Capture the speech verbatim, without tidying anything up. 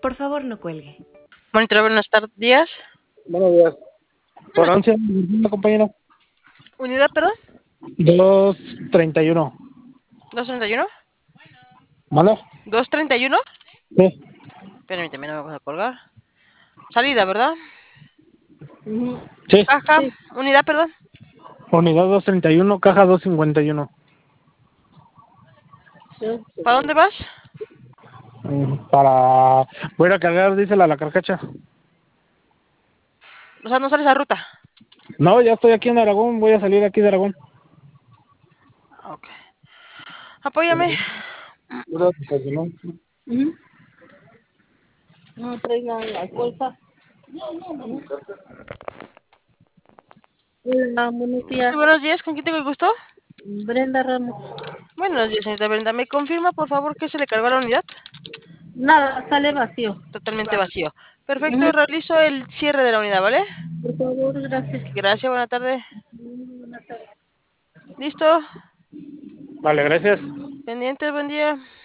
Por favor, no cuelgue. Monitor, buenos días. Buenos días. Por once, compañero. ¿Unidad, perdón? dos treinta y uno. ¿dos treinta y uno? ¿Vale? ¿dos treinta y uno? Sí. Permíteme, no me vas a colgar. Salida, ¿verdad? Sí. Caja, sí. Unidad, perdón. Unidad dos treinta y uno, caja dos cincuenta y uno. ¿Para dónde vas? Para... Voy a ir a cargar, dísela a la carcacha. O sea, no sales a ruta. No, ya estoy aquí en Aragón, voy a salir aquí de Aragón. Ok. Apóyame. No, No traigan la bolsa. Hola, buenos días. Sí, buenos días, ¿con quién tengo el gusto? Brenda Ramos. Buenos días, señorita Brenda. ¿Me confirma, por favor, que se le cargó a la unidad? Nada, sale vacío. Totalmente vacío. Perfecto, realizo el cierre de la unidad, ¿vale? Por favor, gracias. Gracias, buena tarde. Buenas tardes. ¿Listo? Vale, gracias. Pendiente, buen día.